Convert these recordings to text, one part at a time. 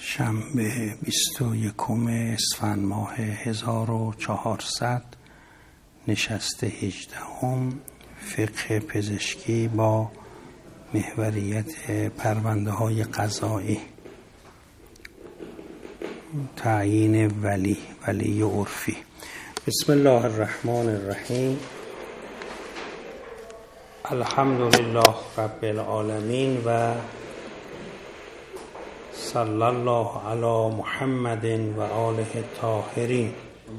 شنبه 21 اسفند ماه 1400 نشست 18 فقه پزشکی با محوریت پرونده های قضایی. تعیین ولی عرفی. بسم الله الرحمن الرحیم. الحمد لله رب العالمین و صلی الله علی محمد و آله الطاهرین.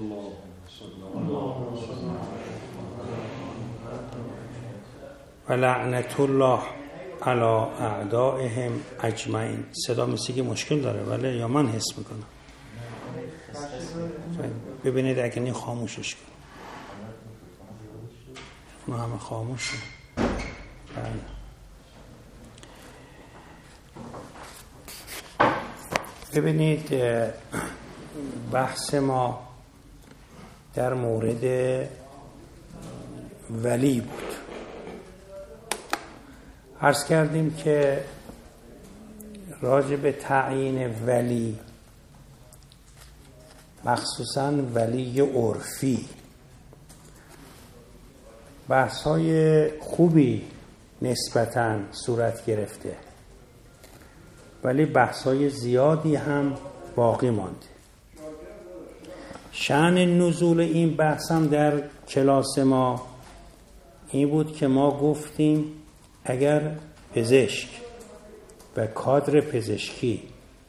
و لعنت الله علی اعدائهم اجمعین. صدا مثل که مشکل داره ولی یا من حس میکنم. ببینید اگه نی خاموشش کن. ما همه خاموشه. ببینید بحث ما در مورد ولی بود. عرض کردیم که راجع به تعیین ولی، مخصوصاً ولی عرفی، بحث‌های خوبی نسبتاً صورت گرفته، ولی بحث‌های زیادی هم باقی مانده. شأن نزول این بحث هم در کلاس ما این بود که ما گفتیم اگر پزشک و کادر پزشکی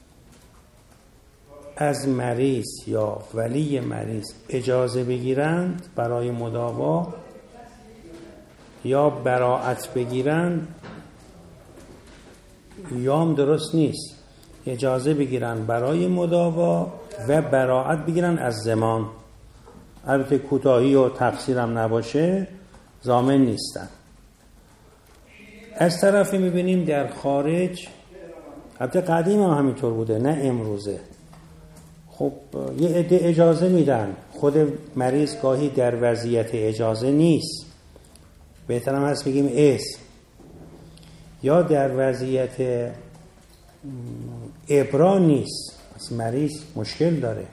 از مریض یا ولی مریض اجازه بگیرند برای مداوا یا براءت بگیرند، یا هم درست نیست، اجازه بگیرن برای مداوا و براءت بگیرن از ضمان. البته کوتاهی و تقصیر هم نباشه، ضامن نیستن. از طرفی میبینیم در خارج، البته قدیم هم همینطور بوده نه امروزه، خب یه عده اجازه میدن، خود مریض گاهی در وضعیت اجازه نیست، بهترم هست بگیم اسم، یا در وضعیت ابرا نیست، مریض مشکل داره.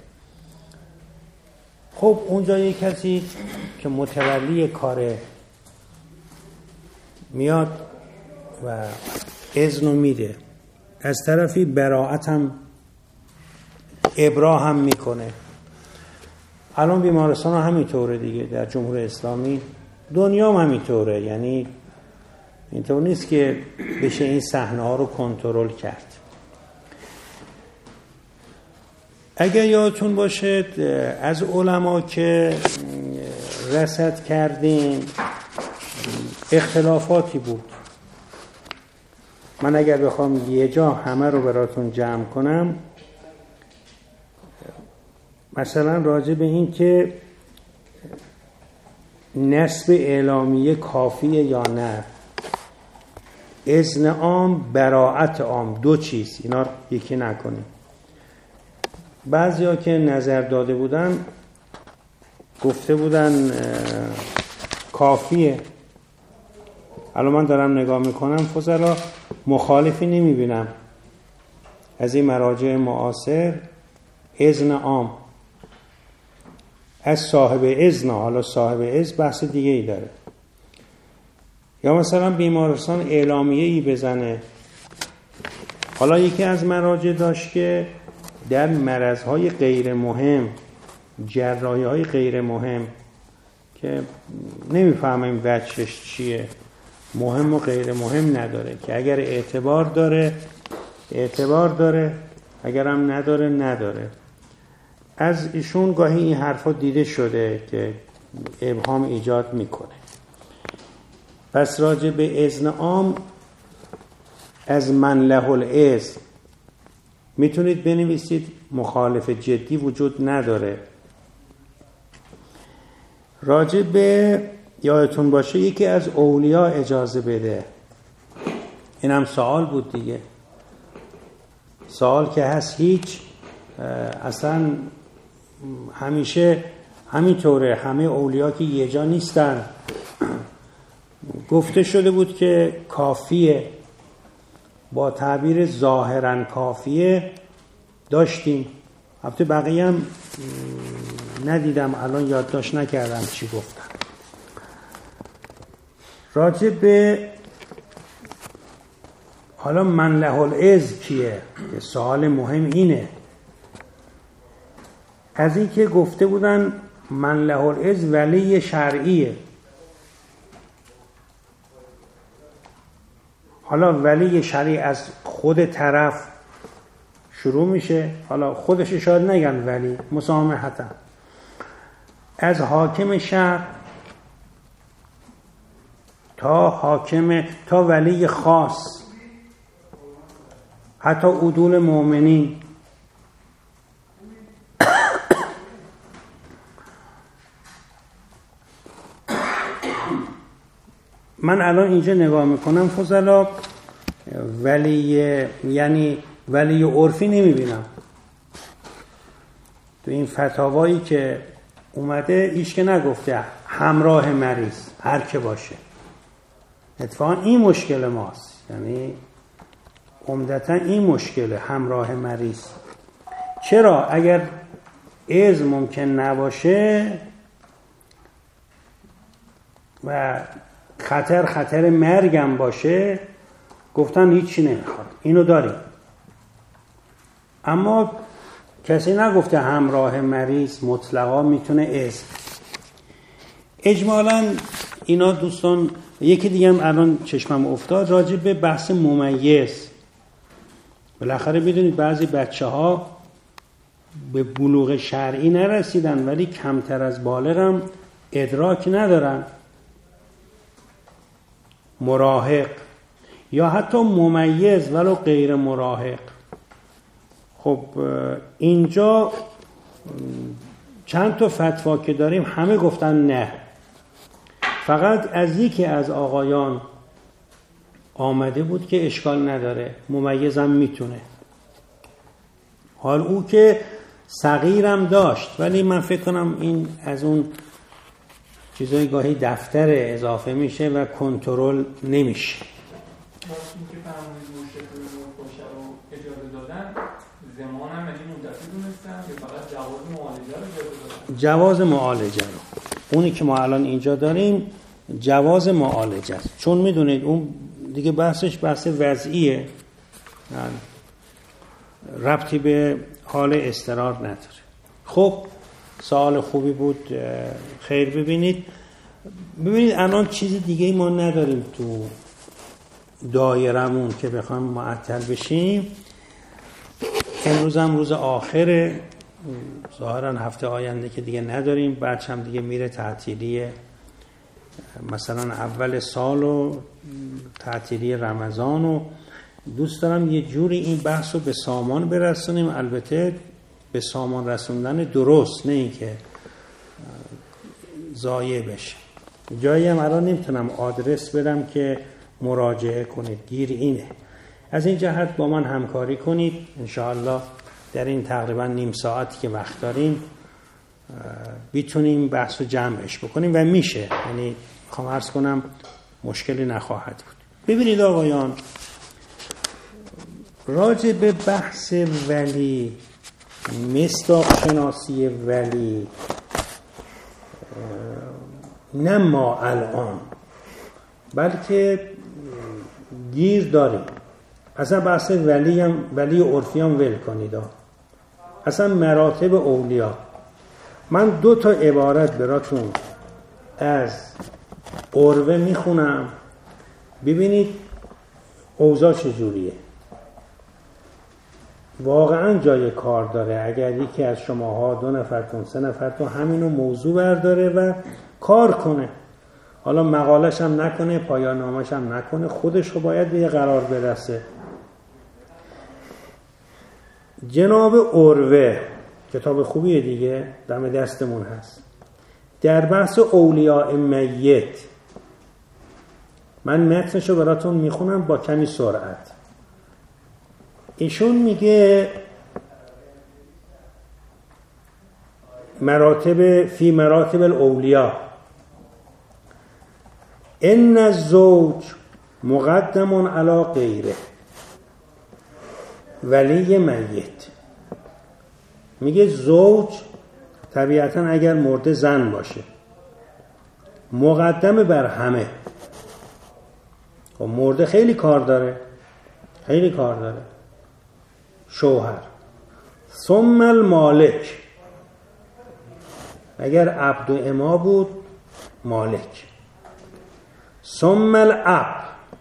خب اونجا یک کسی که متولی کاره میاد و اذن میده، از طرفی براءت هم ابرا هم میکنه. الان بیمارستان ها همینطوره دیگه، در جمهوری اسلامی، دنیا هم همینطوره. یعنی اینطور نیست که بشه این صحنه ها رو کنترل کرد. اگر یادتون باشه از علما که رصد کردیم اختلافاتی بود. من اگر بخوام یه جا همه رو براتون جمع کنم، مثلا راجع به این که نصب اعلامیه کافیه یا نه، اذن عام، براءت عام، دو چیز، اینا رو یکی نکنیم. بعضیا که نظر داده بودن گفته بودن کافیه. الان من دارم نگاه میکنم فضلا مخالفی نمیبینم از این مراجع معاصر. اذن عام از صاحب اذن، حالا صاحب اذن بحث دیگه ای داره. یا مثلا بیمارستان اعلامیه ای بزنه. حالا یکی از مراجع داشت که در مرضهای غیر مهم، جراحی‌های غیر مهم که نمیفهمیم وجهش چیه، مهم و غیر مهم نداره، که اگر اعتبار داره اعتبار داره، اگر هم نداره نداره. از ایشون گاهی این حرفا دیده شده که ابهام ایجاد میکنه. پس راجع به اذن عام از من له الاذن میتونید بنویسید مخالف جدی وجود نداره. راجع به یادتون باشه یکی از اولیا اجازه بده، این هم سوال بود دیگه. سوال که هست هیچ، اصلا همیشه همینطوره، همه اولیا که یه جا نیستن. گفته شده بود که کافیه، با تعبیر ظاهراً کافیه داشتیم. البته بقیه هم ندیدم، الان یادداشت نکردم چی گفتم. راجع به حالا من له العز کیه؟ سوال مهم اینه. از این که گفته بودن من له العز ولی شرعیه. حالا ولی شرعی از خود طرف شروع میشه، حالا خودش شاید نگن ولی مسامحتا، از حاکم شهر تا حاکم تا ولی خاص، حتی عدول مؤمنین. من الان اینجا نگاه میکنم فضلا، ولی یعنی ولی عرفی نمیبینم تو این فتاوایی که اومده. ایش که نگفته همراه مریض هر که باشه. اتفاقا این مشکل ماست، یعنی عمدتا این مشکل همراه مریض. چرا؟ اگر اذن ممکن نباشه و خطر مرگم باشه، گفتن هیچی نمیخواد، اینو داریم. اما کسی نگفته همراه مریض مطلقا میتونه اذن. اجمالاً اینا دوستان. یکی دیگه هم الان چشمم افتاد راجع به بحث ممیز. بالاخره بدونید بعضی بچه‌ها به بلوغ شرعی نرسیدن ولی کمتر از بالغ هم ادراک ندارن. مراهق یا حتی ممیز ولو غیر مراهق. خب اینجا چند تا فتوا که داریم همه گفتن نه. فقط از یکی از آقایان آمده بود که اشکال نداره، ممیزم میتونه. حال او که صغیرم داشت، ولی من فکر کنم این از اون چیزای گاهی دفتر اضافه میشه و کنترل نمیشه. این که فرمودید مشرکین باشه رو اجازه دادن، زمان هم یعنی مدتی دونستن یا فقط جواز معالجه رو اجازه دادن؟ جواز معالجه رو. اونی که ما الان اینجا داریم جواز معالجه است. چون میدونید اون دیگه بحثش بحث وضعیه، ربطی به حال اضطرار نداره. خب سوال خوبی بود، خیر. ببینید الان چیز دیگه ای ما نداریم تو دایرمون که بخوایم معطل بشیم. امروز هم روز آخره، ظاهرا هفته آینده که دیگه نداریم، بعدش هم دیگه میره تعطیلی مثلا اول سال و تعطیلی رمضان. و دوست دارم یه جوری این بحث رو به سامان برسونیم، البته به سامان رسوندن درست، نه این که ضایع بشه. جایی هم الان نمیتونم آدرس بدم که مراجعه کنید، گیر اینه. از این جهت با من همکاری کنید انشاءالله در این تقریبا نیم ساعتی که وقت داریم بیتونیم بحث رو جمعش بکنیم و میشه، یعنی میخوام عرض کنم مشکلی نخواهد بود. ببینید آقایان، راجع به بحث ولی، مصداق شناسی ولی، نه ما الان بلکه گیر داریم. اصلا بحث ولی عرفی هم ول کنید. اصلا مراتب اولیاء. من 2 تا عبارت براتون از عروه میخونم، ببینید اوضاع چجوریه. واقعا جای کار داره اگر یکی از شماها 2 نفرتون 3 نفرتون همینو موضوع برداره و کار کنه. حالا مقالش هم نکنه، پایان نامش هم نکنه، خودش رو باید به یه قرار برسه. جناب عروه، کتاب خوبیه دیگه، دم دستمون هست، در بحث اولیاء میت. من متنشو براتون میخونم با کمی سرعت. ایشون میگه فی مراتب الاولیاء ان الزوج مقدم علی غیره ولی میت. میگه زوج طبیعتا اگر مرده زن باشه مقدم بر همه. خب مرده خیلی کار داره، خیلی کار داره. شوهر. ثم المالک، اگر عبد و اما بود مالک. ثم الاب،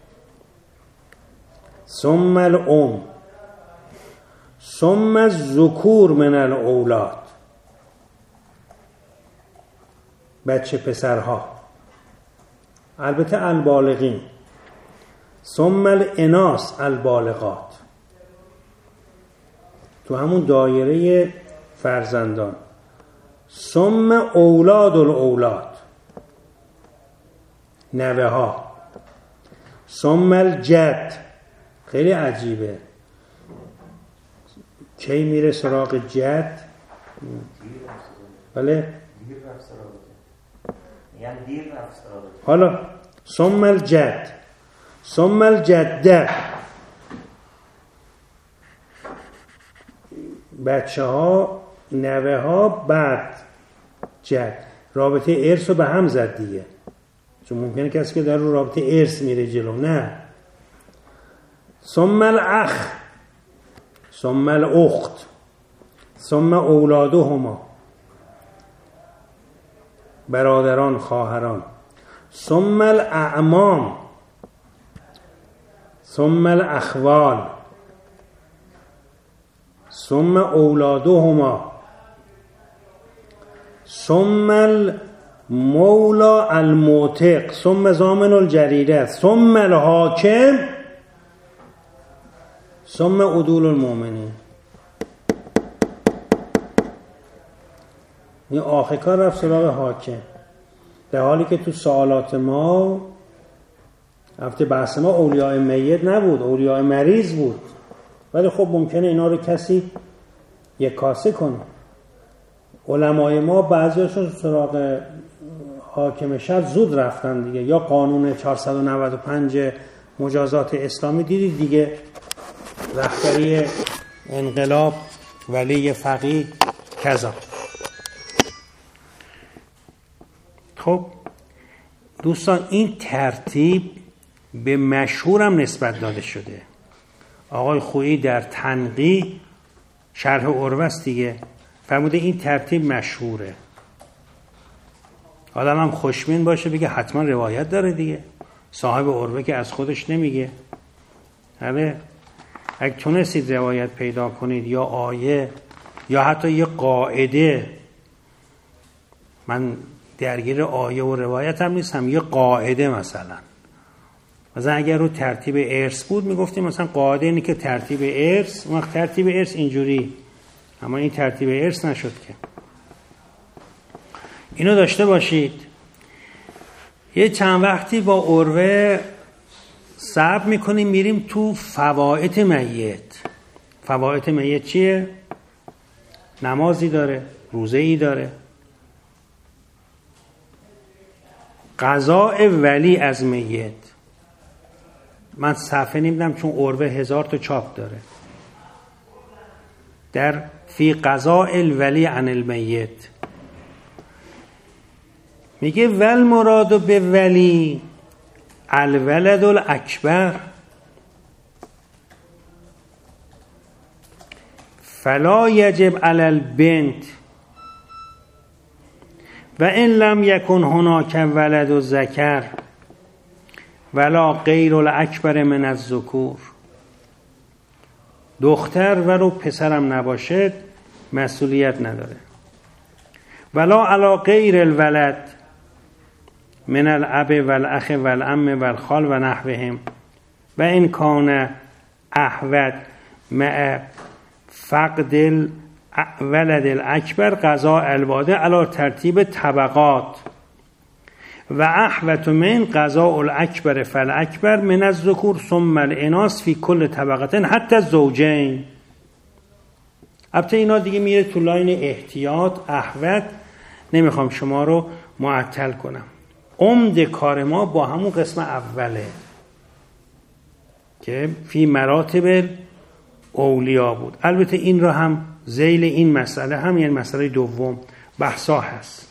ثم الام، ثم الذکور من الاولاد، بچه پسرها، البته البالغین. ثم الاناث البالغات، تو همون دایره فرزندان. ثم اولاد الاولاد، نوه ها. ثم الجد، خیلی عجیبه، کی میره سراغ جد؟ بله حالا ثم الجد، ثم الجده، بچه ها، نوه ها، بعد جد. رابطه ارث رو به هم زد دیگه، چون ممکنه کسی که در رو رابطه ارث میره جلو. نه. ثم الاخ، ثم الاخت، ثم اولادهما، برادران، خواهران. ثم الاعمام، ثم الاخوال، ثم اولادهما، ثم المولا المعتق، ثم ضامن الجریره، ثم الحاکم، ثم عدول المؤمنین. این آخر کار رفت سراغ حاکم، در حالی که تو سوالات ما هفته بحث ما اولیاء میت نبود، اولیاء مریض بود. ولی خب ممکنه اینا رو کسی یک کاسه کنه. علمای ما بعضیشون سراغ حاکم شرع زود رفتن دیگه، یا قانون 495 مجازات اسلامی دیدید دیگه، رهبری انقلاب، ولی فقیه کذا. خب دوستان، این ترتیب به مشهورم نسبت داده شده. آقای خویی در تنقیح شرح عروه است دیگه، فرموده این ترتیب مشهوره. آدم هم خوشبین باشه بگه حتما روایت داره دیگه، صاحب عروه که از خودش نمیگه. آره، اگه تونستید روایت پیدا کنید یا آیه یا حتی یه قاعده، من درگیر آیه و روایت هم نیستم، یه قاعده مثلا اگر رو ترتیب ارث بود میگفتیم مثلا قاعده اینه که ترتیب ارث، وقت ترتیب ارث اینجوری، اما این ترتیب ارث نشد که. اینو داشته باشید. یه چند وقتی با عروه صبر میکنیم میریم تو فوائد میت. فوائد میت چیه؟ نمازی داره، روزه‌ای داره، قضاء ولی از میت. من صفحه نمیدم چون عروه 1000 تا چاپ داره. در فی قضاء الولی عن المیت میگه ول مراد به ولی الولد الاکبر فلا یجب علی البنت و ان لم یکن هناک ولد و ذکر ولا غیر الاکبر من الذکور. دختر ولو پسرم نباشد مسئولیت نداره. ولا علی غیر الولد من الاب والاخ والعم والخال و نحوهم و ان کان احوط مع فقد الولد الاکبر قضاء الواده علی ترتیب طبقات و احوط من قضاء الاکبر فالاکبر من الذکور ثم الاناث فی کل طبقه حتی الزوجین. البته اینا دیگه میره تو لاین احتیاط احوط، نمیخوام شما رو معطل کنم. عمد کار ما با همون قسم اوله که فی مراتب اولیا بود. البته این رو هم ذیل این مسئله هم، یعنی مسئله دوم، بحثا هست.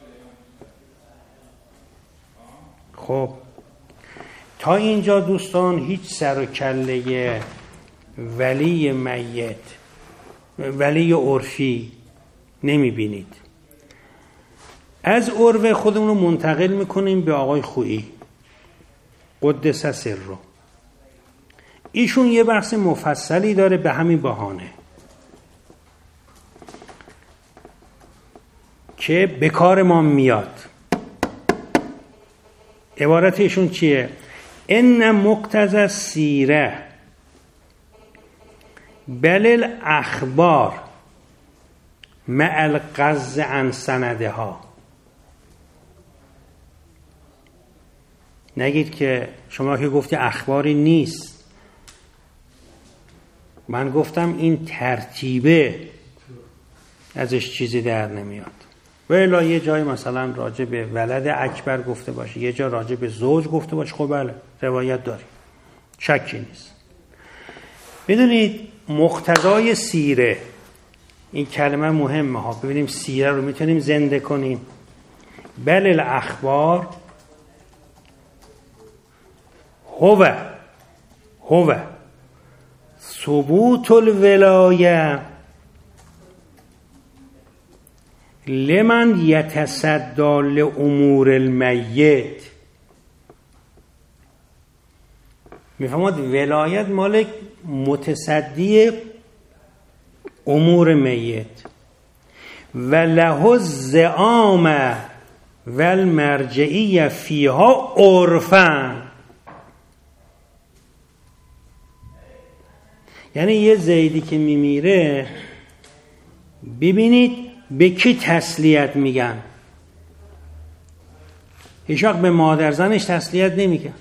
خب تا اینجا دوستان هیچ سر و کله ولی میت، ولی عرفی نمی بینید. از عرف خودمون رو منتقل میکنیم به آقای خویی قدس سره. ایشون یه بحث مفصلی داره به همین بهانه که به کار ما میاد. عبارت ایشون چیه؟ ان مقتضی السیره بل الاخبار مع القز عن سندها. نگید که شما که گفتی اخباری نیست، من گفتم این ترتیبه ازش چیزی در نمیاد. ولی یه جای مثلا راجع به ولد اکبر گفته باشه، یه جا راجع به زوج گفته باشه، خب بله روایت داریم، شکی نیست. بدونید مقتضای سیره، این کلمه مهمه ها. ببینیم سیره رو میتونیم زنده کنیم. بل الاخبار هو ثبوت الولایه لمن یتصدی لامور المیت. میفهمید ولایت مال متصدی امور میت و له الزعامه و المرجعیه فیها عرفا. یعنی یه زیدی که میمیره ببینید به کی تسلیت میگن. هیچ وقت به مادر زنش تسلیت نمیگن.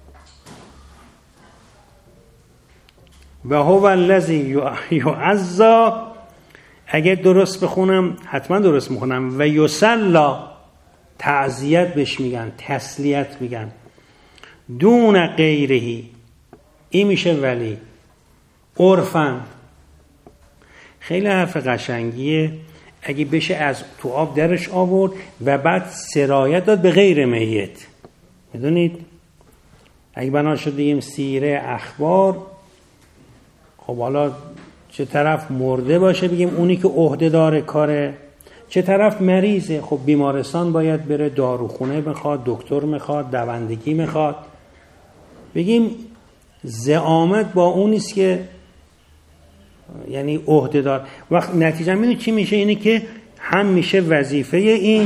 و هو الذی یعزی، اگه درست بخونم حتما درست میخونم، و یسلا، تعزیت بهش میگن، تسلیت میگن، دون غیرهی، این میشه ولی. عرفن خیلی حرف قشنگیه، اگه بشه از تو آب درش آورد و بعد سرایت داد به غیر میت. میدونید اگه بنا شد بگیم سیره اخبار، خب حالا چه طرف مرده باشه بگیم اونی که عهده داره کاره، چه طرف مریضه، خب بیمارستان باید بره، داروخونه میخواد، دکتر میخواد، دوندگی میخواد. بگیم زعامت با اونیست که یعنی عهده دار. وقت نتیجه میدونی چی میشه؟ اینه که هم میشه وظیفه این،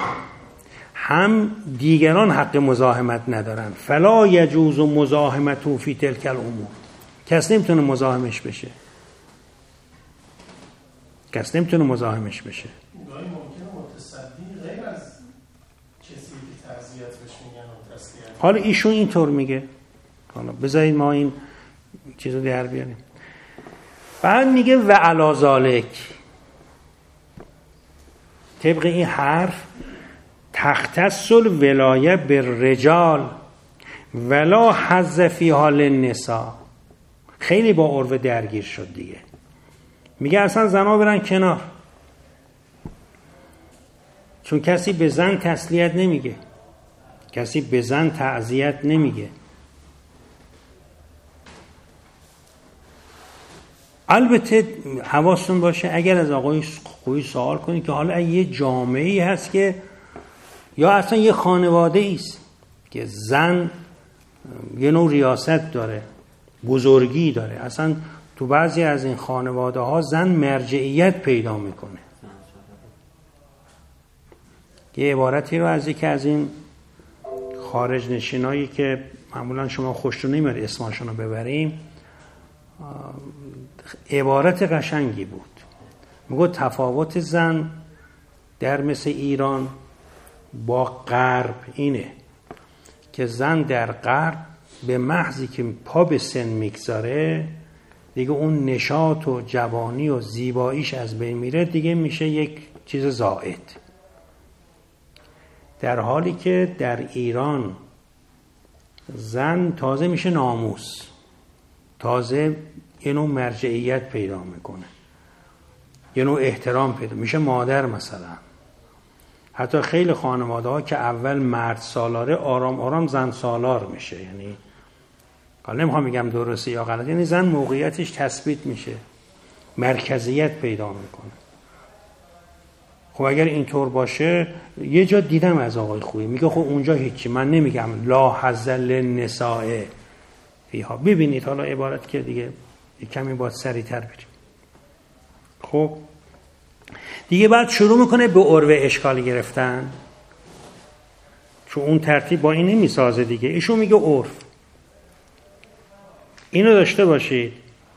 هم دیگران حق مزاحمت ندارن. فلا یجوز مزاحمته فی تلک الامور. کس نمیتونه مزاحمش بشه. گاهی ممکنه متصدی غیر از کسی که تعزیت بهش میگن و تسلیت. حالا ایشون اینطور میگه، حالا بذارید ما این چیزو در بیاریم. بعد میگه و علی ذالک، طبق این حرف تختص الولایه بالرجال ولا حظ فیها للنساء. خیلی با عرف درگیر شد دیگه. میگه اصلا زنا برن کنار، چون کسی به زن تسلیت نمیگه، کسی به زن تعزیت نمیگه. البته حواستون باشه اگر از آقای خویی سوال کنید که حالا یه جامعه‌ای هست که یا اصلا یه خانواده است که زن یه نوع ریاست داره، بزرگی داره، اصلا تو بعضی از این خانواده ها زن مرجعیت پیدا میکنه. یه عبارتی رو از یکی از این خارج نشینایی که معمولا شما خوشتون نمیاد اسمشون رو ببریم، عبارت قشنگی بود. میگه تفاوت زن در مثل ایران با غرب اینه که زن در غرب به محضی که پا به سن میگذاره دیگه اون نشاط و جوانی و زیباییش از بین میره، دیگه میشه یک چیز زائد. در حالی که در ایران زن تازه میشه ناموس، تازه یه نوع مرجعیت پیدا میکنه. یه نوع احترام پیدا میشه. مادر مثلا، حتی خیلی خانواده ها که اول مرد سالاره آرام آرام زن سالار میشه. یعنی حالا نمیخوام بگم درسته یا غلط، یعنی زن موقعیتش تثبیت میشه، مرکزیت پیدا میکنه. خب اگر اینطور باشه، یه جا دیدم از آقای خویی میگه خب اونجا هیچی، من نمیگم لا حظ للنساء فیها. ببینید حالا عبارت که دیگه کمی باید سریع‌تر بریم. خب دیگه بعد شروع میکنه به عرف اشکال گرفتن، چون اون ترتیب با این نمیسازه دیگه. ایشون میگه عرف. اینو داشته باشید.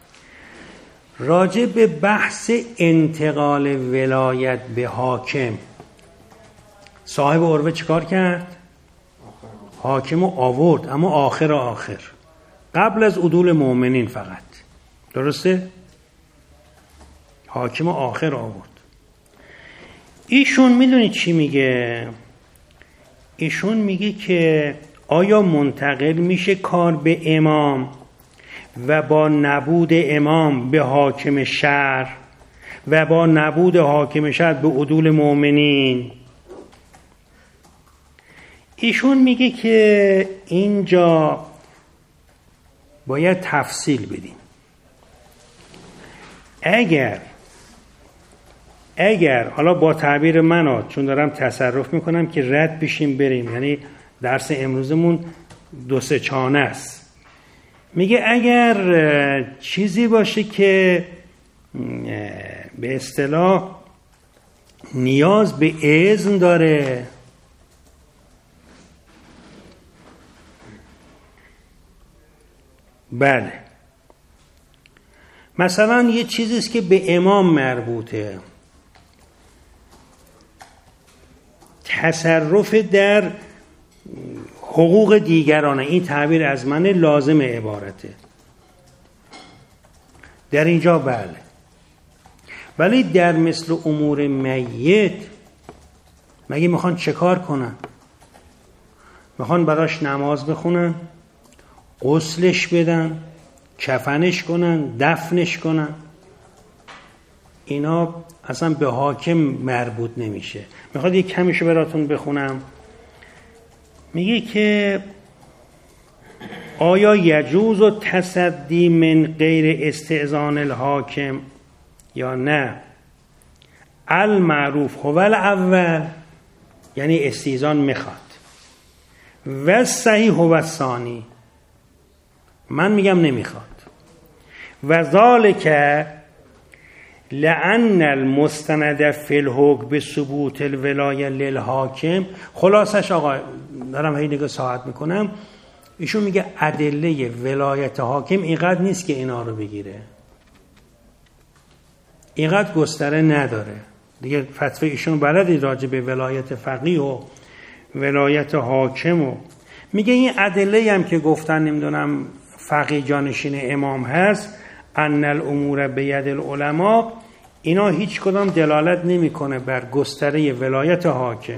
راجع به بحث انتقال ولایت به حاکم، صاحب عرف چیکار کرد؟ حاکمو آورد، اما آخر قبل از عدول مؤمنین فقط. درسته؟ حاکمو آخر آورد. ایشون میدونید چی میگه؟ ایشون میگه که آیا منتقل میشه کار به امام و با نبود امام به حاکم شهر و با نبود حاکم شهر به عدول مؤمنین؟ ایشون میگه که اینجا باید تفصیل بدیم. اگر حالا با تعبیر من چون دارم تصرف میکنم که رد بشیم بریم، یعنی درس امروزمون 2-3 چانه است. میگه اگر چیزی باشه که به اصطلاح نیاز به اذن داره، بله، مثلا یه چیزیست که به امام مربوطه، تصرف در حقوق دیگرانه، این تعبیر از من لازم عبارته در اینجا، بله. ولی در مثل امور میت مگه میخوان چه کار کنن؟ میخوان براش نماز بخونن، غسلش بدن، کفنش کنن، دفنش کنن؟ اینا اصلا به حاکم مربوط نمیشه. میخواد یک کمیشو براتون بخونم. میگه که آیا یجوز و تصدی من غیر استئذان الحاکم یا نه؟ المعروف هو الاول، یعنی استئذان میخواد، و صحیح هو الثانی، من میگم نمیخواد. و ذالک لأن المستند فی الحکم به ثبوت الولایه للحاکم. خلاصش آقا دارم هی نگاه ساعت میکنم، ایشون میگه ادله ولایت حاکم اینقدر نیست که اینا رو بگیره، اینقدر گستره نداره دیگه. فتوی ایشون بلدی راجع به ولایت فقیه و ولایت حاکم و میگه این ادله هم که گفتن نمیدونم فقیه جانشین امام هست، ان الامور بید العلماء، اینا هیچ کدام دلالت نمیکنه بر گستره ولایت حاکم.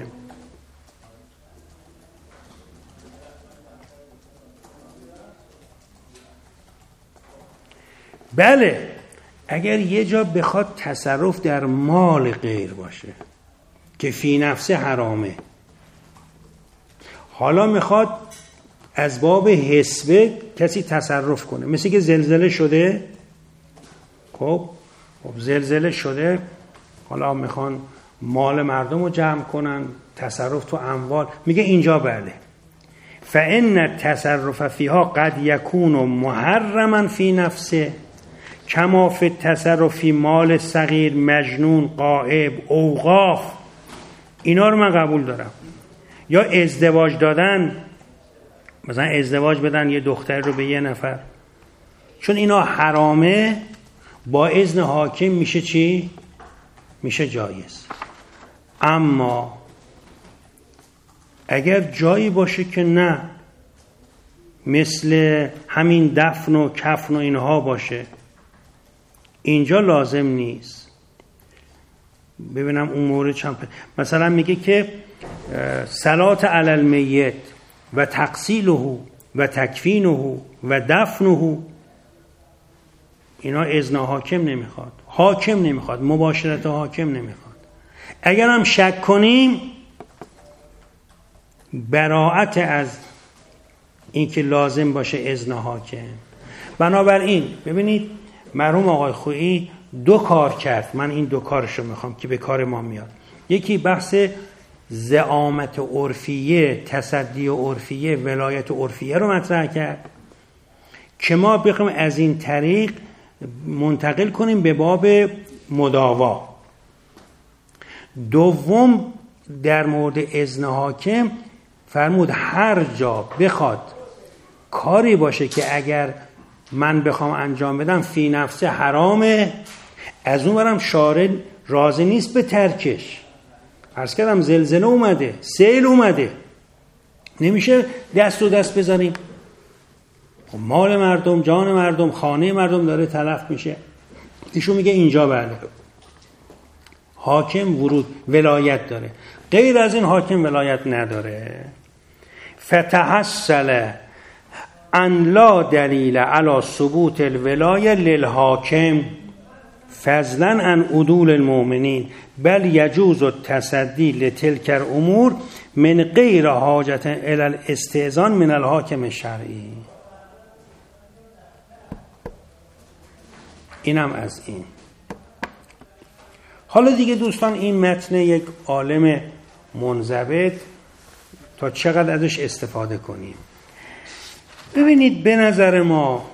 بله، اگر یه جا بخواد تصرف در مال غیر باشه که فی نفسه حرامه، حالا میخواد از باب حسبه کسی تصرف کنه، مثل که زلزله شده، خب زلزله شده، حالا میخوان مال مردم رو جمع کنن، تصرف تو اموال، میگه اینجا بله. فإن التصرف فيها قد يكون محرما في نفسه کما فی التصرف فی مال صغیر، مجنون، غائب، اوقاف. اینا رو من قبول دارم. یا ازدواج دادن، مثلا ازدواج بدن یه دختر رو به یه نفر، چون اینا حرامه، با اذن حاکم میشه چی؟ میشه جایز. اما اگر جایی باشه که نه، مثل همین دفن و کفن و اینها باشه، اینجا لازم نیست. ببینم اون مورد چند مثلا میگه که صلات علی المیت و تغسیله و تکفینه و دفنه، اینا اذن حاکم نمیخواد. حاکم نمیخواد، مباشرت حاکم نمیخواد. اگر هم شک کنیم براءت از اینکه لازم باشه اذن حاکم. بنابراین ببینید مرحوم آقای خویی 2 کار کرد، من این 2 کارشو میخوام که به کار ما میاد. یکی بحث زعامت عرفیه، تصدی عرفیه، ولایت عرفیه رو مطرح کرد که ما بخوایم از این طریق منتقل کنیم به باب مداوا. دوم در مورد اذن حاکم فرمود هر جا بخواد کاری باشه که اگر من بخوام انجام بدم فی نفسه حرامه، از اون برم شارع راضی نیست به ترکش. عرض کردم زلزله اومده، سیل اومده، نمیشه دست و دست بزنیم. مال مردم، جان مردم، خانه مردم داره تلف میشه. ایشون میگه اینجا بله حاکم ورود ولایت داره، غیر از این حاکم ولایت نداره. فتحصل ان لا دلیل علی ثبوت الولایه للحاکم فضلا عن عدول المؤمنین بل یجوز التصدی لتلک الامور من غیر حاجت الی الاستئذان من الحاکم الشرعی. اینم از این. حالا دیگه دوستان این متن یک عالم منضبط تا چقدر ازش استفاده کنیم. ببینید به نظر ما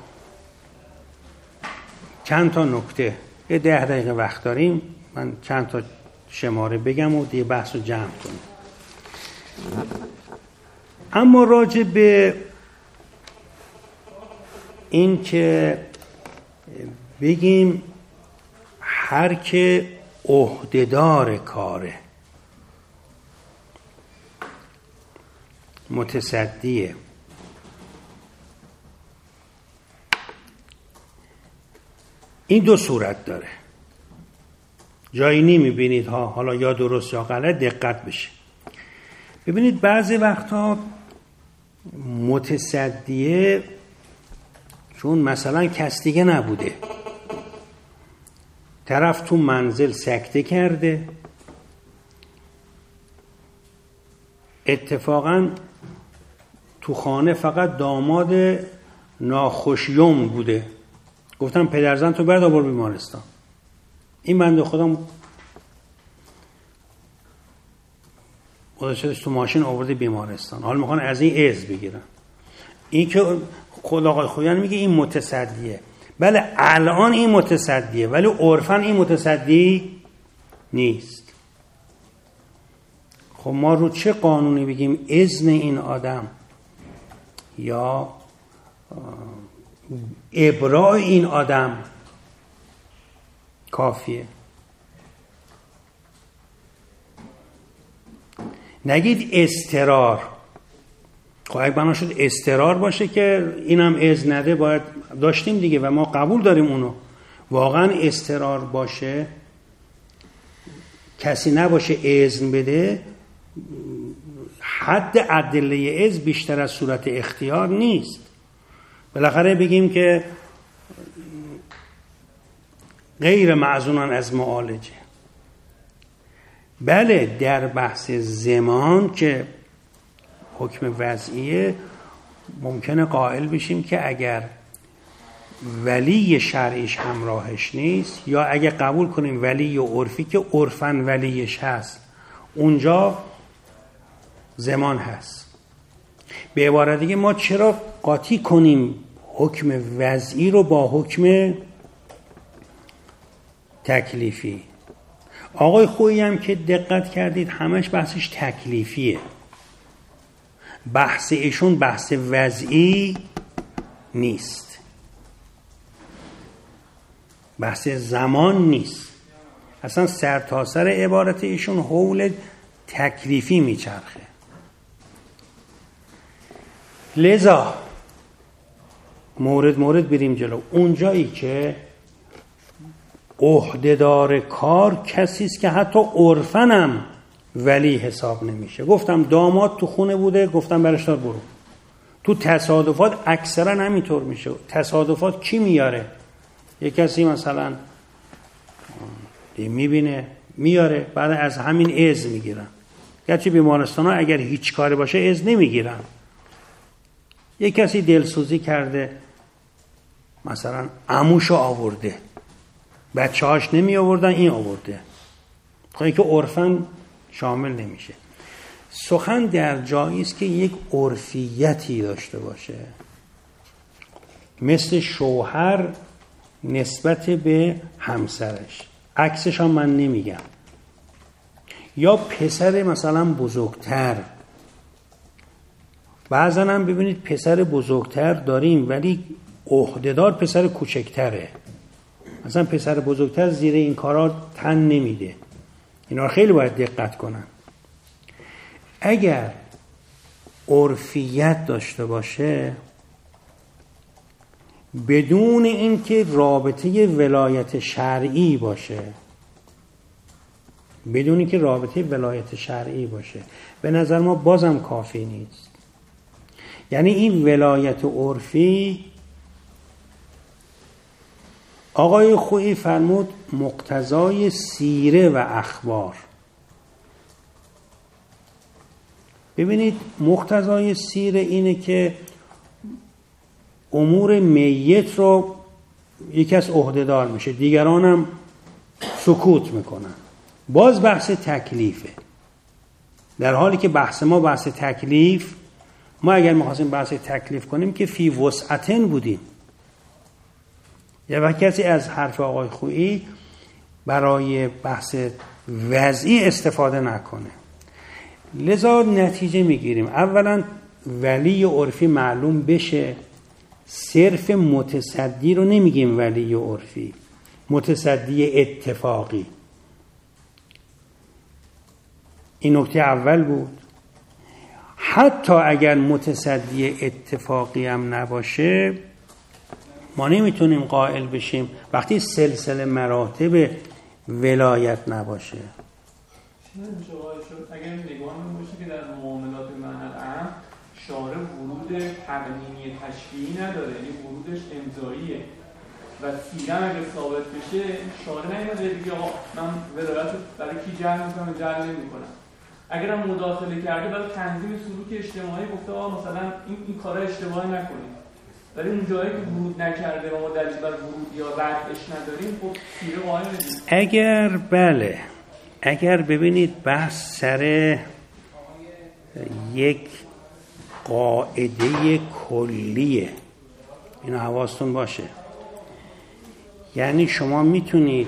چند تا نکته، 10 دقیقه وقت داریم، من چند تا شماره بگم و دیگه بحث رو جمع کنیم. اما راجع به این که بگیم هر که عهده‌دار کاره، متصدیه، این 2 صورت داره. جایی نمیبینید ها، حالا یا درست یا غلط دقت بشه. ببینید بعضی وقتا متصدیه چون مثلا کس دیگه نبوده، طرف تو منزل سکته کرده، اتفاقا تو خانه فقط داماد ناخوشیوم بوده، گفتم پدرزن تو برد آور بیمارستان. این بنده خودم خودشش تو ماشین آورده بیمارستان، حالا میخوان از این اذن بگیرن. این که خود آقای خویان میگه این متصدیه، بله الان این متصدیه ولی عرفاً این متصدی نیست. خب ما رو چه قانونی بگیم اذن این آدم یا ابراء این آدم کافیه؟ نگید اضطرار. خب اگه بنا شد اضطرار باشه که اینم اذن نده باید داشتیم دیگه و ما قبول داریم اونو. واقعا اضطرار باشه، کسی نباشه اذن بده، حد ادله اذن بیشتر از صورت اختیار نیست. بالاخره بگیم که غیر معزونان از معالجه. بله در بحث زمان که حکم وضعیه ممکنه قائل بشیم که اگر ولی شرعیش همراهش نیست یا اگه قبول کنیم ولی عرفی که عرفاً ولیش هست اونجا زمان هست. به عبارت دیگه ما چرا قاطی کنیم حکم وضعی رو با حکم تکلیفی؟ آقای خویی هم که دقت کردید همش بحثش تکلیفیه، بحث ایشون بحث وضعی نیست، بحث زمان نیست، اصلا سرتاسر عبارت ایشون حول تکلیفی میچرخه. لذا مورد بریم جلو. اونجایی که عهده‌دار کار کسی است که حتی عرفاً هم ولی حساب نمیشه. گفتم داماد تو خونه بوده، گفتم برش دار برو. تو تصادفات اکثرا همینطور میشه. تصادفات کی میاره؟ یک کسی مثلا میبینه میاره، بعد از همین اذن میگیرن. گرچه بیمارستان ها اگر هیچ کاری باشه اذن نمیگیرن. یک کسی دلسوزی کرده مثلا عموشو آورده، بچه هاش نمی آوردن، این آورده، خواهی که عرفاً شامل نمیشه. سخن در جایی است که یک عرفیتی داشته باشه، مثل شوهر نسبت به همسرش، عکسش هم من نمیگم، یا پسر مثلا بزرگتر. بعضا هم ببینید پسر بزرگتر داریم ولی عهدهدار پسر کوچکتره. مثلا پسر بزرگتر زیر این کارا تن نمیده. اینا خیلی باید دقت کنن. اگر عرفیت داشته باشه بدون اینکه رابطه ولایت شرعی باشه، بدون اینکه رابطه ولایت شرعی باشه، به نظر ما بازم کافی نیست. یعنی این ولایت عرفی، آقای خویی فرمود مقتضای سیره و اخبار. ببینید مقتضای سیره اینه که امور میت رو یکی از عهده‌دار میشه، دیگران هم سکوت میکنن. باز بحث تکلیفه، در حالی که بحث ما بحث تکلیف، ما اگر می‌خواستیم بحث تکلیف کنیم که فی وسعتن بودیم. یا کسی از حرف آقای خویی برای بحث وضعی استفاده نکنه. لذا نتیجه میگیریم اولا ولی عرفی معلوم بشه. صرف متصدی رو نمیگیم ولی عرفی، متصدی اتفاقی. این نکته اول بود. حتی اگر متصدی اتفاقی هم نباشه ما نمیتونیم قائل بشیم وقتی سلسله مراتب ولایت نباشه. اگر نگاه باشه که در معاملات معنی العام شارع ورود تقنینی تشریعی نداره، یعنی ورودش امضاییه و سیره اگه ثابت بشه شارع نمیاد دیگه آقا من ولایت برای کی جعل میکنم جعل نمیکنم. اگر هم مداخله کرده برای تنظیم سلوک اجتماعی گفته آقا مثلا این کارا اشتباهی نکنید، ولی اون جایی که ورود نکرده و ما دلیل بر ورود یا ردش نداریم خب سیره قائل نیست. اگر بله، اگر ببینید بحث سر یک قاعده کلیه، این حواستون باشه. یعنی شما میتونید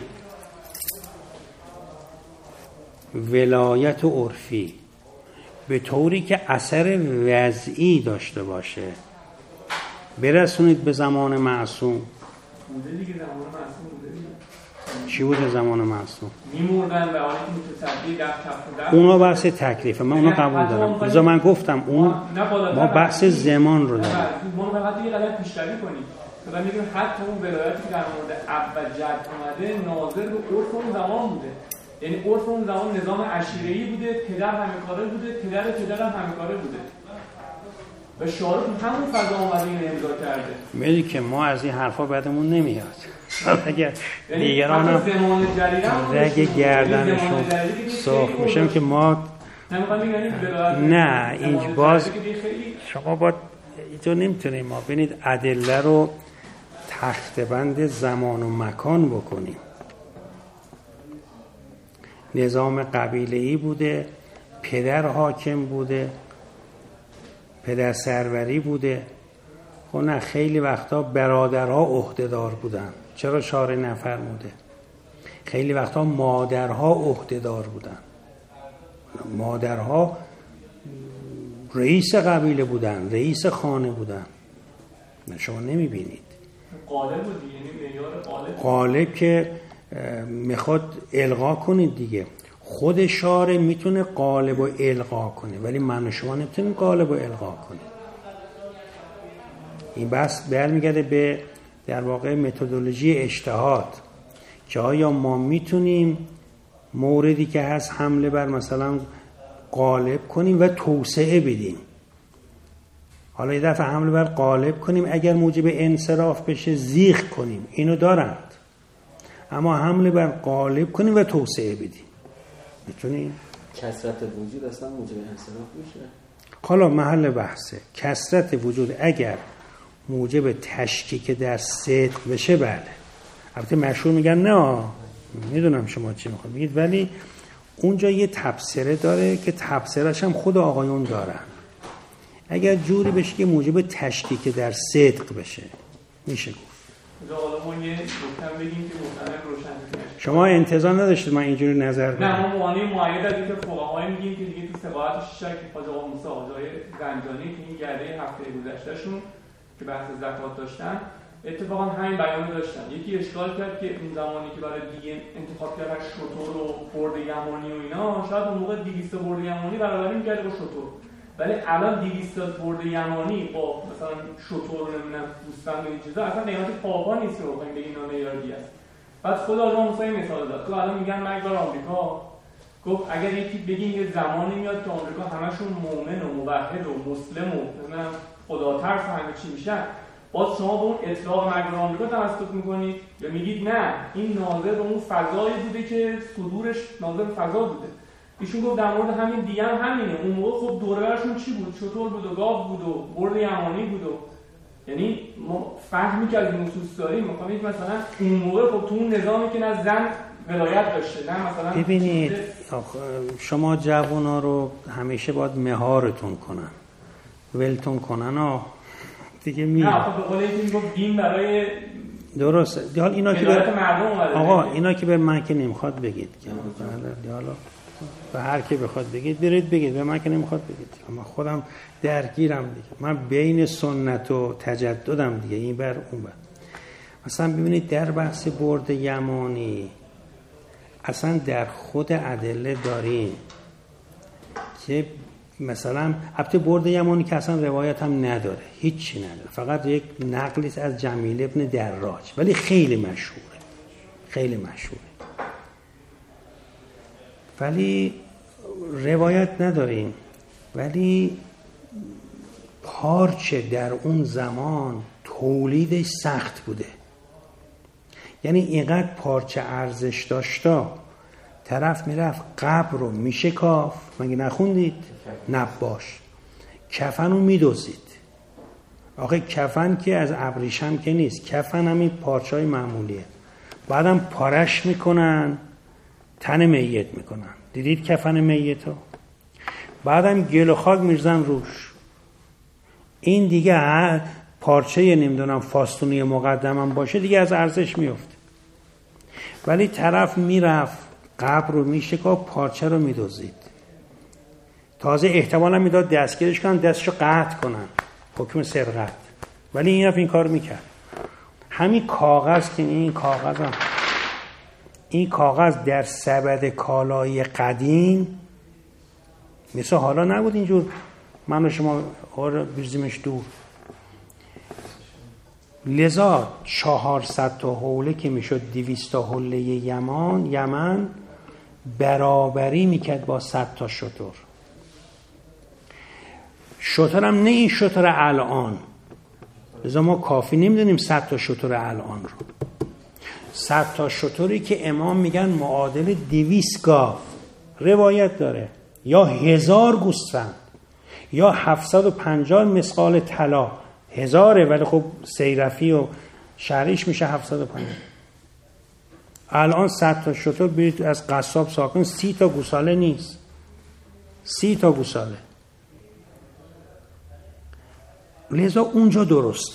ولایت عرفی به طوری که اثر وضعی داشته باشه برسونید به زمان معصوم. بوده دیگه زمان معصوم بوده دیگه. چی بوده زمان معصوم؟ میمردن و آنی که متصدی در کف اونا بحث تکلیفه، من اونا قبول دارم. لذا من گفتم اون ما بحث زمان رو داریم. ما باید یه قدر پیشروی کنیم. مثلا میگیم حتی اون ولایتی که در مورد اب و جد اومده ناظر به عرف اون زمان بوده. یعنی عرف اون زمان نظام عشیره‌ای بوده، پدر همه کاره بوده، پدر هم همه کاره بوده. و شارع همون فضا اومده این امضا کرده. میگه که ما از این حرفا بعدمون نمیاد. اگر دیگران هم رگ گردنشون سرخ میشم که ما نه این باز شما با اینجا نمیتونیم ما ببینید ادله رو تخته‌بند زمان و مکان بکنیم. نظام قبیله‌ای بوده، پدر حاکم بوده، پدر سروری بوده. خب نه، خیلی وقتا برادرها عهده‌دار بودن. چرا شارع نفرموده؟ خیلی وقتا مادرها عهده‌دار بودن. مادرها رئیس قبیله بودن، رئیس خانه بودن. شما نمیبینید. قالب بود، یعنی معیار قالب که میخواد الغا کنید دیگه. خود شارع میتونه قالب و الغا کنه ولی من و شما نمیتونیم قالب و الغا کنیم. این بحث برمیگرده به در واقع متدولوژی اجتهاد که آیا ما میتونیم موردی که هست حمله بر مثلا قالب کنیم و توسعه بدیم. حالا یه دفعه حمله بر قالب کنیم اگر موجب انصراف بشه زیغ کنیم، اینو دارند. اما حمله بر غالب کنیم و توسعه بدیم. میتونیم کثرت وجود اصلا موجب انصراف میشه. حالا محل بحثه. کثرت وجود اگر موجب تشکیک در صدق بشه بله. البته مشهور میگن نه، میدونم شما چی میخواید بگید، ولی اونجا یه تبصره داره که تبصره‌اش هم خود آقایون دارن. اگر جوری بشه که موجب تشکیک در صدق بشه میشه گفت. حالا ما یه گفتم بگیم که مطلب روشن کنه. شما انتظار نداشتید من اینجوری نظر بدم؟ نه، ما موانع معید از اینکه فقهای میگیم که دیگه تو سقاط شیشک حاج آقا موسی حاجای زنجانی که این گرده هفته گذشتهشون که بحث زکات داشتن اتفاقا همین بیان داشتن. یکی اشکال کرد که اون زمانی که برای دیگه انتخاب کردن شتر و برد یمانی و اینا، شاید اون موقع 200 برد یمانی برابری می‌کرد با شتر، ولی الان 200 برد یمانی با مثلا شتر نمیدونم گوسفند و این چیزا اصلا قیمت پاپا نیست رو بخوایم بگیم اینا معیاری است. بعد خود آقا موسی مثال داد. تو الان میگن مگذار آمریکا گفت اگر یکی بگین یه زمانی میاد که آمریکا همشون مؤمن و موحد و مسلم و مثلا خدا ترس همه چی میشن، باز شما به اون اطلاق مگذار آمریکا توسط میکنید یا میگید نه این ناظر به اون فضایی بوده که صدورش ناظر فضا بوده. ایشون گفت در مورد همین دیگه هم همینه. اون موقع خب دوربرشون چی بود؟ چطور بود و گاو بود و برد یمانی بود و یعنی ما فهمی که از نصوص داریم میخوام مثلا اون موقع خب تو اون نظامی که نه زن ولایت داشته نه مثلا. ببینید شما جوونا رو همیشه باید مهارتون کنن، ولتون کنن دیگه می. نه خب به قول اینکه میگفت دین برای درسته. حالا اینا که آقا اینا که به من که نمیخواد بگید که حالا به هر کی بخواد بگید برید بگید، به من که نمیخواد بگید. من خودم درگیرم دیگه، من بین سنت و تجددم دیگه، این بر اون بر. مثلا ببینید در بحث برد یمانی اصلا در خود ادله داریم که مثلا البته برد یمانی که اصلا روایت هم نداره، هیچی نداره، فقط یک نقلی از جمیل ابن دراج، ولی خیلی مشهوره، خیلی مشهوره، ولی روایت نداریم. ولی پارچه در اون زمان تولیدش سخت بوده، یعنی اینقدر پارچه ارزش داشتا طرف میرفت قبر رو میشکاف، مگه نخوندید؟ نباش کفن رو میدوزید. آخه کفن که از ابریشم که نیست، کفن همین پارچه های معمولیه، بعدم پارش میکنن تن میت میکنن. دیدید کفن میت ها؟ بعدم گل و خاک میرزن روش. این دیگه پارچه نمیدونم فاستونی مقدمم باشه دیگه از ارزش میفته. ولی طرف میرفت قبر رو میشکاف، پارچه رو میدوزید، تازه احتمالا میداد دستگیرش کنن، دستشو قطع کنن، حکم سرقت. ولی این رفت این کار میکرد. همین کاغذ که این کاغذ در سبد کالای قدیم مثل حالا نبود اینجور من و شما بریزیمش دور. لذا 400 تا حوله که میشد 200 تا حوله یمن برابری میکرد با 100 تا شتر. شتر هم نه این شتر الان، لذا ما کافی نمیدونیم 100 تا شتر الان رو. 100 تا شتری که امام میگن معادل 200 گاو روایت داره، یا 1000 گوسفند، یا 750 مثقال طلا. 1000 ولی خب سیرفی و شهریش میشه 750. الان 100 تا شتر برید از قصاب ساکن 30 تا گوساله نیست، 30 تا گوساله. لذا اونجا درسته،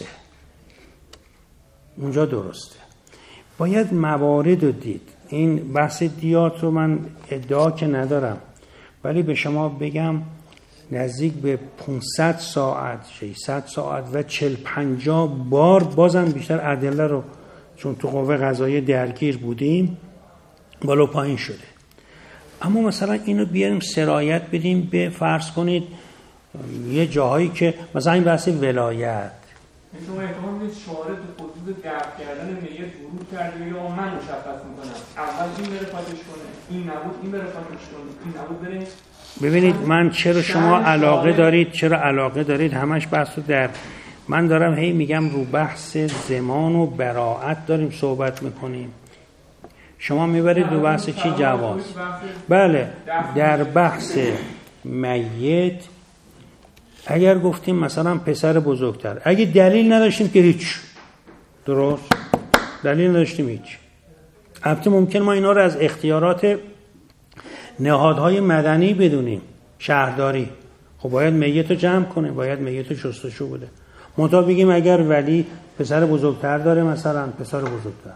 اونجا درسته. باید موارد رو دید. این بحث دیات رو من ادعا که ندارم، ولی به شما بگم نزدیک به 500 ساعت 600 ساعت و 40-50 بار بازم بیشتر ادله رو چون تو قوه قضاییه درگیر بودیم بالا پایین شده. اما مثلا اینو بیاریم سرایت بدیم به فرض کنید یه جاهایی که مثلا این بحث ولایت شما احتمال میدید شعاره تو خصوص دفع کردن میت ورود کرده یا من مشخص میکنم اول این بره پاکش کنه، این نبود این بره پاکش کنه، این نبود بره. ببینید من چرا شما علاقه دارید همش بحث رو در من دارم هی میگم رو بحث زمان و براعت داریم صحبت میکنیم. شما میبرید دو بحث چی جواز. بله در بحث میت اگر گفتیم مثلا پسر بزرگتر، اگه دلیل نداشتیم که هیچ، درست دلیل نداشتیم هیچ. البته ممکن ما اینا رو از اختیارات نهادهای مدنی بدونیم، شهرداری خب باید میت رو جمع کنه، باید میت رو شستشو بده. منتها بگیم اگر ولی پسر بزرگتر داره، مثلا پسر بزرگتر،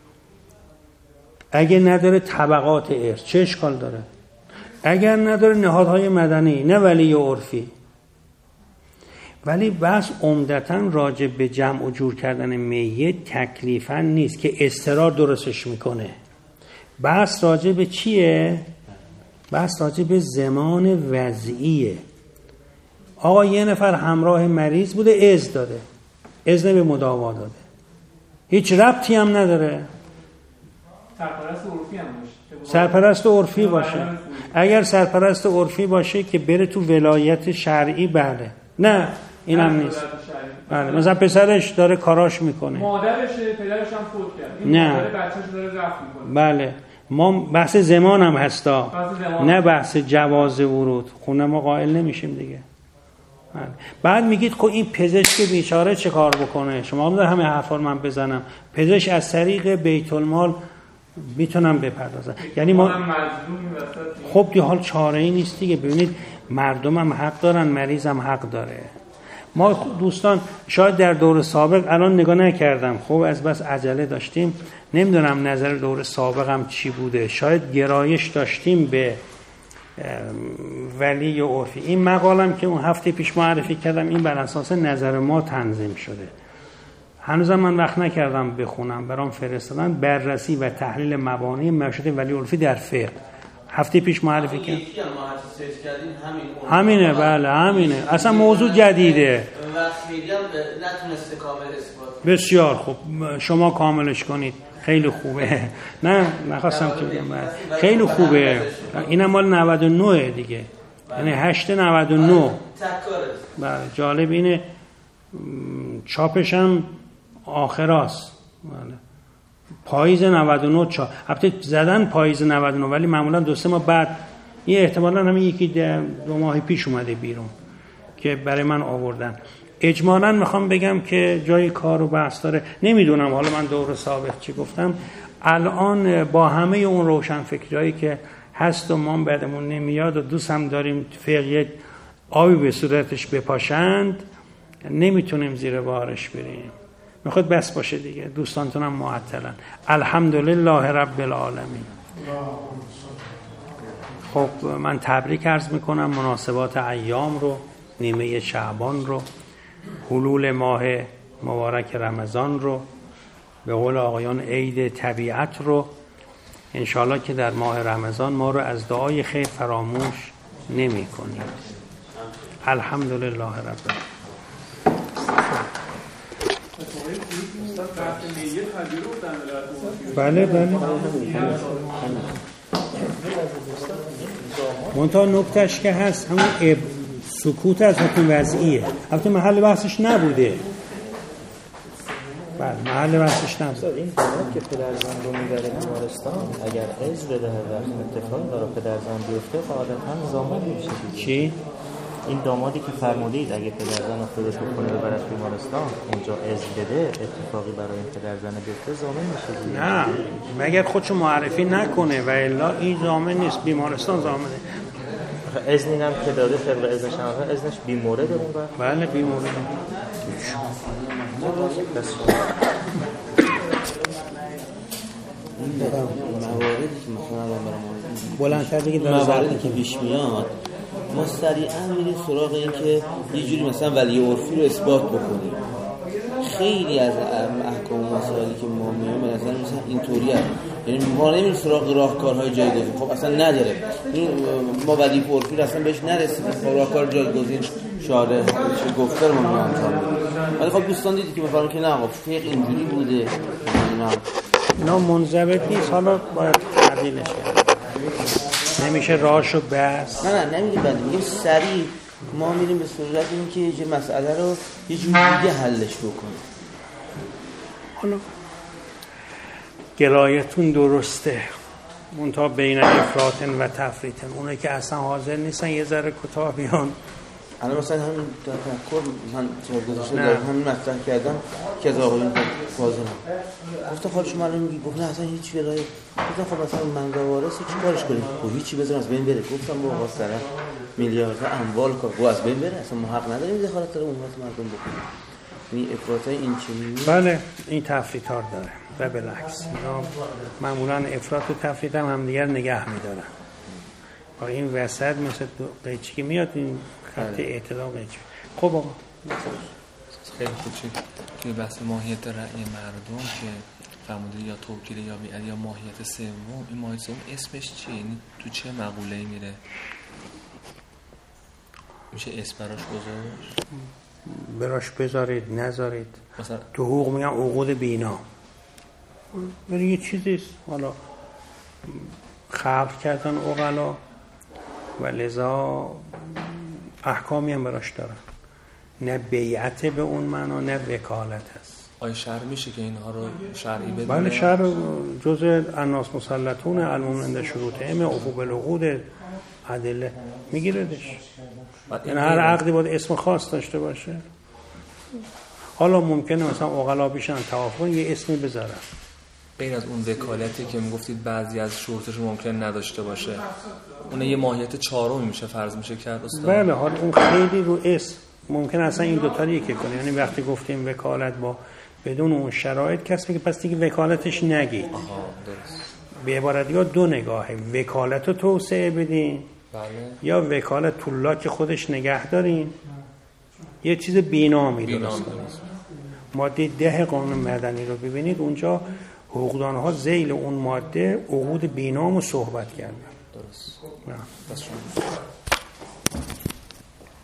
اگه نداره طبقات ارث چه اشکال داره؟ اگر نداره نهادهای مدنی، نه ولی عرفی. ولی بس عمدتاً راجع به جمع و جور کردن میت تکلیفاً نیست که اضطرار درستش میکنه. بس راجع به چیه؟ بس راجع به زمان وضعیه. آقا یه نفر همراه مریض بوده، اذن داده، اذن به مداوا داده، هیچ ربطی هم نداره. سرپرست عرفی هم باشه، سرپرست عرفی باشه. اگر سرپرست عرفی باشه که بره تو ولایت شرعی، بله. نه اینم نیست. بله مثلا پسرش داره کاراش میکنه، مادرشه، پدرش هم فوت کرد، نه مادر بچه‌ش داره رفت میکنه. بله ما بحث زمان هم هستا، نه بحث جواز ورود. خونه ما قائل نمیشیم دیگه. بله. بعد میگید خب این پزشک بیچاره چه کار بکنه؟ شما هم همه حرفا رو من بزنم، پزشک از طریق بیت المال میتونم بپردازم. یعنی ما خب دی حال چاره ای نیست دیگه. ببینید مردم هم حق دارن، مریض هم حق داره. ما دوستان شاید در دور سابق الان نگاه نکردم، خب از بس عجله داشتیم، نمیدونم نظر دور سابق هم چی بوده، شاید گرایش داشتیم به ولی عرفی. این مقالم که اون هفته پیش معرفی کردم این بر اساس نظر ما تنظیم شده. هنوزم من وقت نکردم بخونم، برام فرستادن بررسی و تحلیل مبانی مشهد ولی عرفی در فقه. هفته پیش معرفی کردم. همینه، بله همینه. اصلا موضوع جدیده. و خیلی هم نتونسته کامل اثبات. بسیار خوب، شما کاملش کنید. خیلی خوبه. نه نخواستم که بگم، خیلی خوبه. اینم مال 99 دیگه، یعنی 8/99. بله جالب اینه چاپش هم آخراست. بله پاییز 99 چاپ. البته زدن پاییز 99، ولی معمولا 2-3 ماه بعد، این احتمالاً همین یکی 2 ماه پیش اومده بیرون که برای من آوردن. اجمالاً میخوام بگم که جای کار و بحث داره. نمیدونم حالا من دور سابق چی گفتم، الان با همه اون روشن فکرایی که هست و ما بعدمون نمیاد و دوست هم داریم فقیه آبی به صورتش بپاشند، نمیتونیم زیر بارش بریم. میخواد بس باشه دیگه، دوستانتونم معطلن. الحمدلله رب العالمین. خب من تبریک عرض میکنم مناسبات ایام رو، نیمه شعبان رو، حلول ماه مبارک رمضان رو، به قول آقایان عید طبیعت رو. انشالله که در ماه رمضان ما رو از دعای خیر فراموش نمی کنیم. الحمدلله رب العالمین. بله بله. منتها نکتهش که هست همون سکوت از حکم وضعیه. البته محل بحثش نبوده. بله محل بحثش نبوده. این داماد که پدرزن رو میبره بیمارستان، اگر عز بده و اتفاق داره پدرزن بیفته قاعدتا زامن میشه. چی؟ این دامادی که فرمودید اگه پدرزن خودش بکنه ببرش بیمارستان، اونجا عز بده اتفاقی برای این پدرزن بیفته زامن میشه. نه مگر خودشو معرفی نکنه و الا این زامن نیست، بیمارستان زامنه. اذنی هم که داده طبق اذنش هم اذنش بیمورده اون وقت. بله بیمورده. این مواردی که مثلا بلندتر دیگه مواردی که پیش میاد ما سریعا میریم سراغ این که یه جوری مثلا ولی عرفی رو اثبات بکنیم. خیلی از احکام و مسائلی که ما میایم مثلا اینطوری هست، یعنی ما نمیریم سراغ راهکارهای جایگزین. خب اصلا نداره این، ما ولی عرفی رو اصلا بهش نرسیدیم. راهکار جایگزین شارع چه گفته رو ما انجام میدیم. ولی خب دوستان دیدید که میفهمن که نه آقا فقه اینجوری بوده، اینا منضبط نیست، حالا باید تعدیلش کرد. نمیشه راهشو بس. نه نمیگه بله، میگیم سریع ما میریم به صورت این که یه مسئله رو یه جوری دیگه حلش بکنیم. حالا گلایتون درسته، منتها بین افراطن و تفریطن. اونه که اصلا حاضر نیستن یه ذره کوتاه بیان. الان مثلا همین تفکر من چه گذاشته دارم همین مطرح کردم که از آقایون فاضل گفتم خب شما الان میگی گفت نه اصلا هیچ ولایت. گفتم خب مثلا منبع وارث چی کارش کنیم؟ خب هیچی بذار از بین بره. گفتم با واسه طرف میلیاردها اموال کار از بین بره، اصلا ما حق نداریم دخالت در امورات مردم بکنیم. این افراطای این چنینی بله این تفریط‌ها داره و بالعکس اینا معمولا افراط و تفریط هم دیگر نگه می‌دارن. و این وسط مثل قیچی که میاد این خط اعتدال قیچی. خب آقا خیلی خوب شد توی بحث ماهیت رأی مردم که فرموده یا توکیل یا بیعت یا ماهیت سوم، این ماهیت سوم اسمش چیه؟ یعنی تو چه مقوله‌ای میره؟ میشه اسم براش گذاشت؟ براش بذارید نذارید. مثلا تو حقوق میگن عقود بینا، ولی یه چیزیست حالا خلق کردن عقلا و لذا احکامی هم براش دارن، نه بیعت به اون معنا نه وکالت هست. آیا شرع میشه که اینها رو شرعی بدونه؟ بله شرع جزء الناس مسلطون المؤمنون عند شروطهم اوفوا بالعقود ادله میگیردش. یعنی هر عقدی باید اسم خاص داشته باشه. حالا ممکنه مثلا عقلا بیشن توافق یه اسمی بذارن. غیر از اون وکالتی که میگفتید بعضی از شروطش ممکن نداشته باشه، اون یه ماهیت چهارمی میشه فرض میشه کرد استاد؟ بله حالا اون خیلی رو اسم ممکن اصلا این دو تا رو یکی کنه. یعنی وقتی گفتیم وکالت با بدون اون شرایط کسی که پس دیگه وکالتش نگید. آها درست. به عبارت یا دو نگاهه، وکالت رو توسعه بدین بله. یا وکالت طولا که خودش نگه دارین یه چیز بینامی درست کنید. ماده 10 قانون مدنی رو ببینید اونجا حقوقدانها ذیل اون ماده عقود بینام رو صحبت کردن. درست. نه. بس شما